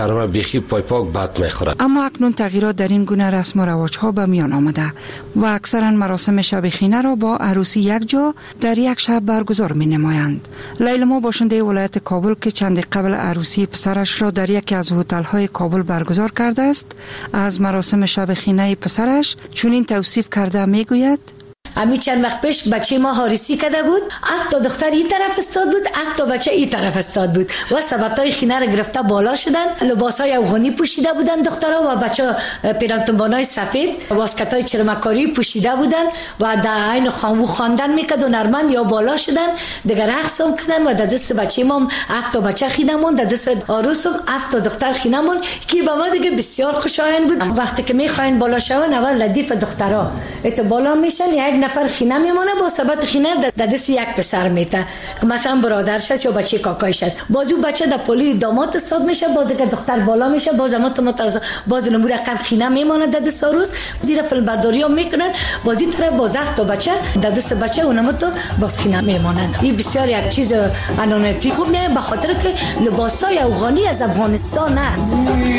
برای بیخی پای پاک بد میخوره. اما اکنون تغییرات در این گونه رسم و رواج‌ها به میان آمده و اکثرا مراسم شب خینه را با عروسی یک جا در یک شب برگزار می نمایند. لیلما باشنده ولایت کابل که چند قبل عروسی پسرش را در یکی از هتل‌های کابل برگزار کرده است، از مراسم شب خینه پسرش چنین توصیف کرده میگوید: امی چند وقت پیش بچه ما حارسی کرده بود، 7 دختر این طرف استاد بود، 7 بچه این طرف استاد بود و سبدهای خینه را گرفته بالا شدن، لباسهای افغانی پوشیده بودن دخترها و بچه پیرانتنبانای سفید، واسکتای چرمکاری پوشیده بودن و در عین خواندن میکرد و نرمند یا بالا شدن دیگر رقص هم کردن و در دست بچه ما 7 بچه خینه مون، در دست عروس 7 دختر خینه مون که به ما دیگه بسیار خوشایند بود. وقتی که میخواین بالا شون اول ردیف دخترها ات بالا میشن، یک نفر خینه میمونه با سبد خینه در دست یک پسر میته که مثلا برادرش است یا بچه کاکایش است، بازو بچه در پلی داماد استاد میشه، باز که دختر بالا میشه، باز باز نمور رقم خینه میمونه در دست عروس. دیر فیلم برداری ها میکنن، بازی طرف باز 7 بچه در دست بچه اونم تو باز خینه میمونن. این بسیار یک چیز انانتی خوب نه، به خاطر که لباسای افغانی از افغانستان است.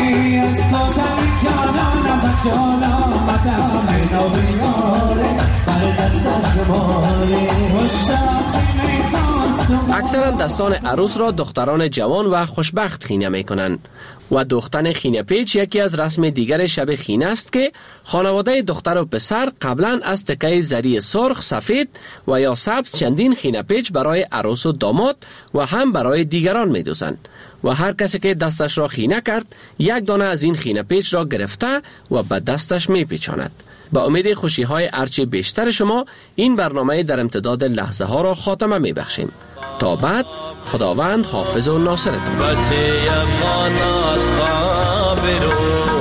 اکثرا دستان عروس را دختران جوان و خوشبخت خینه می کنند و دوختن خینه پیچ یکی از رسم دیگر شب خینه است که خانواده دختر و پسر قبلا از تکه زری سرخ، سفید و یا سبز چندین خینه پیچ برای عروس و داماد و هم برای دیگران می دوزند و هر کسی که دستش را خینه کرد یک دانه از این خینه پیچ را گرفته و به دستش می پیچاند. با امید خوشی های ارچه بیشتر شما این برنامه در امتداد لحظه ها را خاتمه می بخشیم. تا بعد خداوند حافظ و ناصرتون. بچه افغان آستا برو،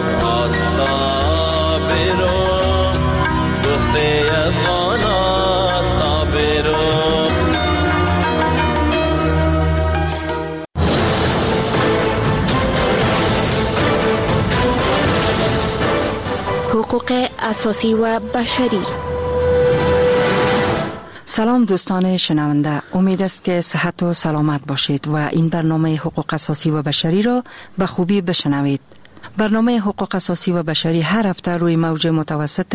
آستا برو، دخته افغان آستا برو. حقوق اساسی و بشری. سلام دوستان شنونده، امید است که صحت و سلامت باشید و این برنامه حقوق اساسی و بشری را به خوبی بشنوید. برنامه حقوق اساسی و بشری هر هفته روی موج متوسط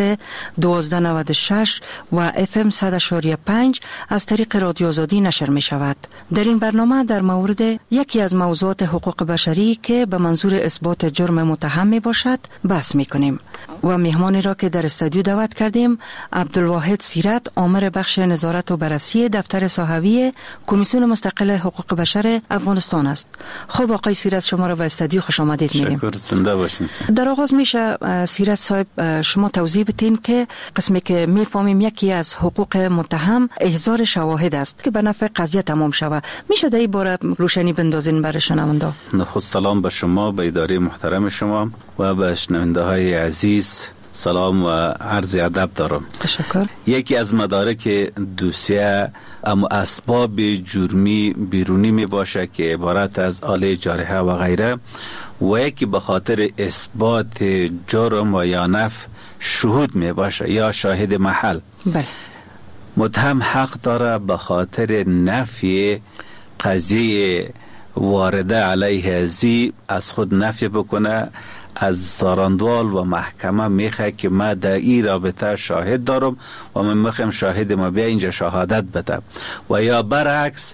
1296 و FM 100.5 از طریق رادیو آزادی نشر می شود. در این برنامه در مورد یکی از موضوعات حقوق بشری که به منظور اثبات جرم متهم می باشد بحث می کنیم و مهمانی را که در استودیو دعوت کردیم عبدالواحد سیرت، آمر بخش نظارت و بررسی دفتر صحوی کمیسیون مستقل حقوق بشر افغانستان است. خب آقای سیرت، شما را به استودیو خوش آمدید میگیم. در آغاز میشه سیرت صاحب شما توضیح بدین که قسمی که میفهمیم یکی از حقوق متهم احضار شواهد است که به نفع قضیه تمام شود، میشه در این باره روشنی بندازین برای شنونده؟ خود سلام به شما، به اداره محترم شما و به شنونده های عزیز سلام و عرض ادب دارم. تشکر. یکی از مدارک دوسیه اما اسباب جرمی بیرونی می باشه که عبارت از آله جارحه و غیره و یکی به خاطر اثبات جرم و یا نفی شهود می باشه یا شاهد محل. بله. متهم حق داره به خاطر نفی قضیه وارده علیه ازی از خود نفی بکنه، از ساراندوال و محکمه میخواه که ما در این رابطه شاهد دارم و من میخوام شاهد ما بیا اینجا شهادت بده، و یا برعکس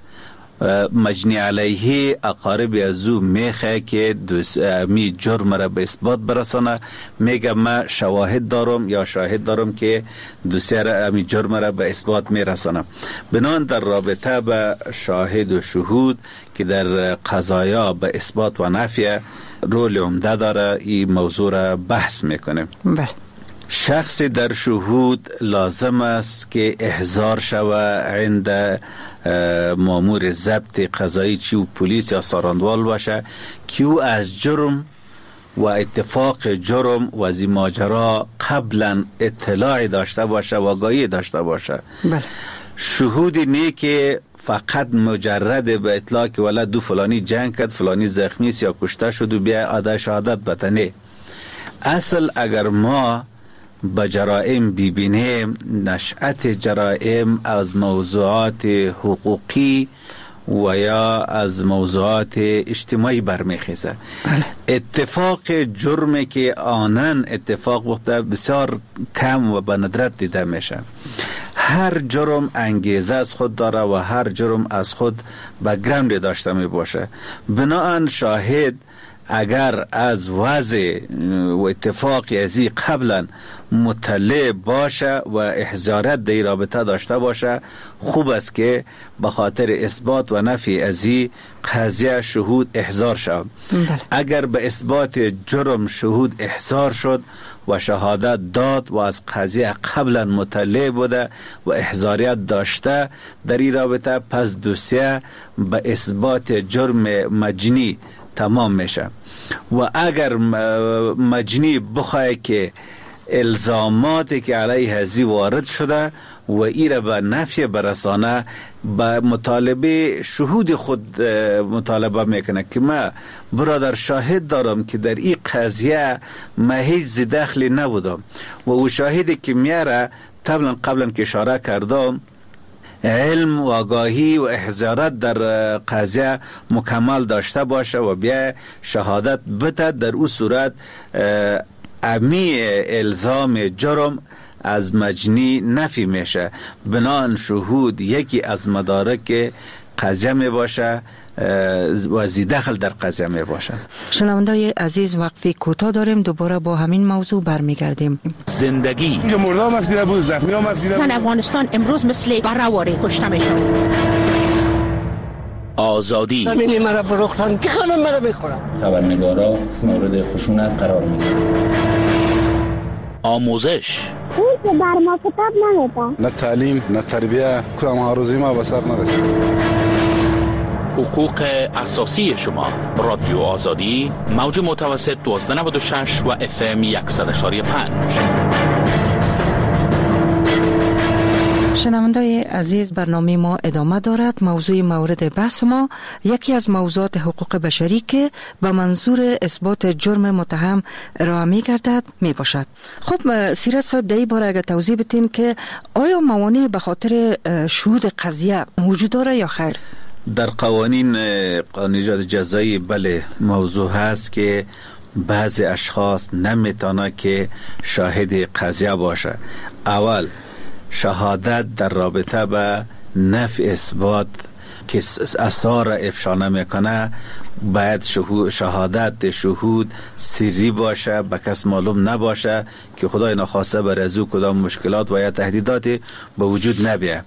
مجنی علیه اقارب از او میخواه که می جرم را به اثبات برسانه، میگه ما شواهد دارم یا شاهد دارم که دوسیه را می جرم را به اثبات میرسانه. بنان در رابطه به شاهد و شهود که در قضایا به اثبات و نفی رول عمده داره، این موضوع را بحث میکنه. بله. شخص در شهود لازم است که احضار شوه عند مامور ضبط قضایی، چی و پلیس یا ساراندوال باشه، که او از جرم و اتفاق جرم و از ماجرا قبلا اطلاع داشته باشه و آگاهی داشته باشه. بله. شهود نه که فقط مجرد به اطلاع که ولد دو فلانی جنگ کرد، فلانی زخمی است یا کشته شد و بیا آده شهادت بتنه. اصل اگر ما به جرائم ببینیم، نشأت جرائم از موضوعات حقوقی و یا از موضوعات اجتماعی برمیخیزه. اتفاق جرمی که آنن اتفاق بوده بسیار کم و به ندرت دیده میشه. هر جرم انگیزه از خود داره و هر جرم از خود بک‌گراند داشته می باشه. بناهن شاهد اگر از وضع و اتفاقی ازی قبلا مطلع باشه و احضارت در رابطه داشته باشه، خوب است که به خاطر اثبات و نفی ازی قضیه شهود احضار شد. اگر به اثبات جرم شهود احضار شد و شهادت داد و از قضیه قبلا مطلع بوده و احضاریت داشته در این رابطه، پس دوسیه به اثبات جرم مجنی تمام میشه. و اگر مجنی بخواه که الزاماتی که علیه ازی وارد شده و ایره به نفی برسانه، به مطالبه شهود خود مطالبه میکنه که ما برادر شاهد دارم که در این قضیه ما هیچ دخلی نبودم و او شاهدی که میاره قبلا که اشاره کردم علم و آگاهی و احضارت در قضیه مکمل داشته باشه و بیا شهادت بده، در او صورت امی الزام جرم از مجنی نفی میشه. بنان شهود یکی از مدارک قضیه می باشه و دخل در قضیه می باشه. شنوندای عزیز، وقفی کوتاه داریم، دوباره با همین موضوع برمیگردیم. زندگی اینجا مرده هم افزیده بود، زخمی هم افزیده بود. زن افغانستان امروز مثل برهواره کشته میشن. آزادی زمینی مرا فروختن که خانم مرا بخورم. خبرنگارا مورد خشونت قرار میگیرن. آموزش اون که بر ما کتاب نمیده، نه تعلیم نه تربیه، کدام ها روزی ما به سر نرسید. حقوق اساسی شما. رادیو آزادی، موج متوسط 1296 و FM 100.5. شنوندای عزیز، برنامه ما ادامه دارد. موضوع مورد بحث ما یکی از موضوعات حقوق بشری که به منظور اثبات جرم متهم ارائه می گردد می باشد. خب سیرت صاحب، در این باره اگر توضیح بدین که آیا موانع به خاطر شهود قضیه وجود داره یا خیر؟ در قوانین قانون جزایی بله موضوع هست که بعضی اشخاص نمیتونه که شاهد قضیه باشه. اول شهادت در رابطه به نفی اثبات که اسرار افشا نمیکنه، باید شهادت شهود سری باشه، به کس معلوم نباشه که خدای نخواسته بر از او کدام مشکلات و یا تهدیدات به وجود نبیه.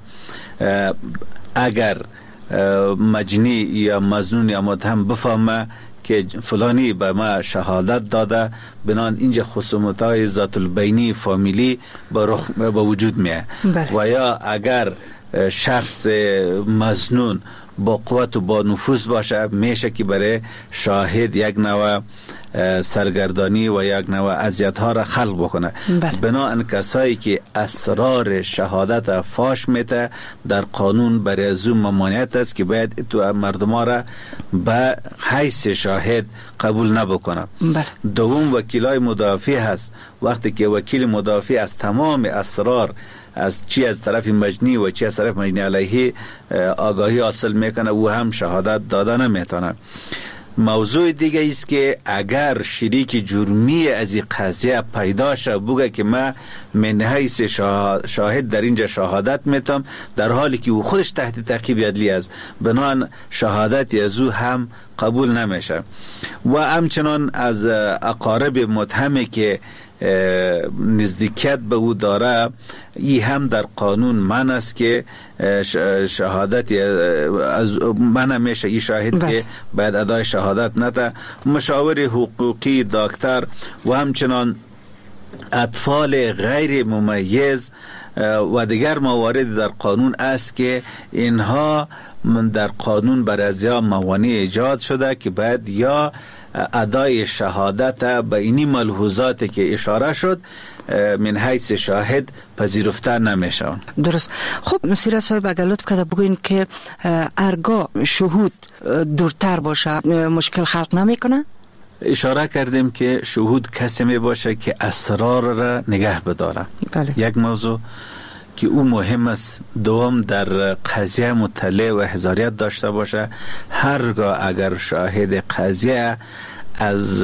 اگر مجنی یا مظنون یا متهم بفهمه که فلانی به ما شهادت داده، بنان اینجا خصومت‌های ذات البینی فامیلی به وجود میه. و یا اگر شخص مظنون با قوت و با نفوذ باشه، میشه که برای شاهد یک نوع سرگردانی و یک نوع اذیت ها را خلق بکنه. بنابراین کسایی که اسرار شهادت فاش میته در قانون برای از اون ممانعت است که باید تو مردم ها را به حیث شاهد قبول نبکنه. دوم وکیلای مدافع هست. وقتی که وکیل مدافع از تمام اسرار از چی از طرف مجنی و چی از طرف مجنی علیه آگاهی حاصل میکنه، او هم شهادت داده نمیتونه. موضوع دیگه است که اگر شریک جرمی از این قضیه پیدا شه، بگه که ما من حیث شاهد در اینجا شهادت میتم، در حالی که او خودش تحت تعقیب عدلی است، بنان شهادت از او هم قبول نمیشه. و همچنان از اقارب متهمی که نزدیکیت به او داره، ای هم در قانون من است که شهادت از من میشه ای شاهد که باید ادای شهادت نده. مشاور حقوقی، دکتر و همچنان اطفال غیر ممیز و دیگر موارد در قانون است که اینها در قانون بر ازیا موانع ایجاد شده که باید یا ادای شهادت به اینی ملحوظاتی که اشاره شد من حیث شاهد پذیرفته نمیشه. درست. خب سیرت صاحب، اگر لطف کرده بگوین که ارگاه شهود دورتر باشه مشکل خلق نمیکنه؟ اشاره کردیم که شهود کسی می باشه که اسرار را نگه بداره. یک موضوع. که او مهم است دوم در قضیه مطلع و احضاریت داشته باشه. هرگاه اگر شاهد قضیه از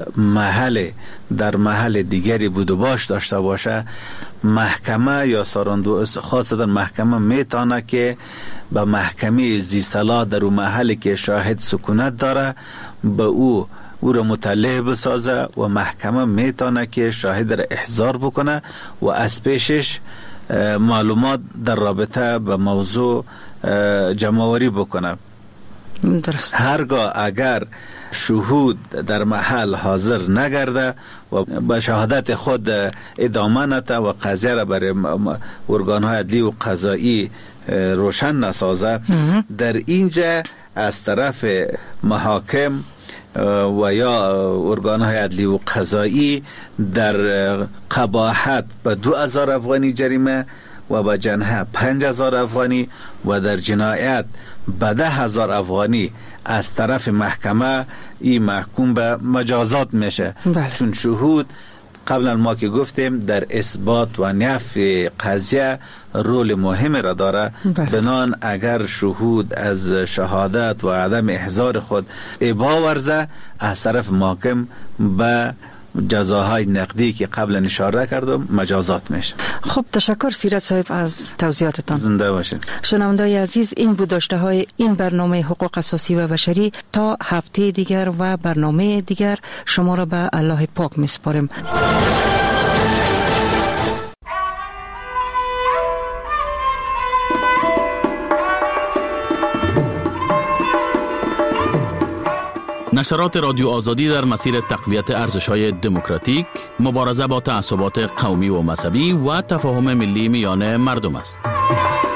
در محل دیگری بود و باش داشته باشه، محکمه یا ساراندو خاصتا محکمه میتونه که به محکمه زیصلاح در اون محلی که شاهد سکونت داره به او را مطلع بسازه و محکمه میتونه که شاهد را احضار بکنه و از پیشش معلومات در رابطه به موضوع جمع‌آوری بکنه. درست. هرگاه اگر شهود در محل حاضر نگرده و به شهادت خود ادامه نده و قضیه را برای ارگان‌های عدلی و قضایی روشن نسازه، در اینجا از طرف محاکم و یا ارگان‌های عدلی و قضایی در قباحت به 2000 افغانی جریمه و به جنحه 5000 افغانی و در جنایت به 10,000 افغانی از طرف محکمه این محکوم به مجازات میشه. چون شهود قبلا ما که گفتیم در اثبات و نفی قضیه رول مهم را داره. بنان اگر شهود از شهادت و عدم احضار خود ابا ورزه، از طرف محکم به جزاهای نقدی که قبلا اشاره کردم مجازات میشه. خب تشکر سیرت صاحب از توضیحاتتان. زنده باشید. شنوندگان عزیز، این بود داشته های این برنامه حقوق اساسی و بشری. تا هفته دیگر و برنامه دیگر شما را به الله پاک میسپاریم. نشرات رادیو آزادی در مسیر تقویت ارزش‌های دموکراتیک، مبارزه با تعصبات قومی و مذهبی و تفاهم ملی میان مردم است.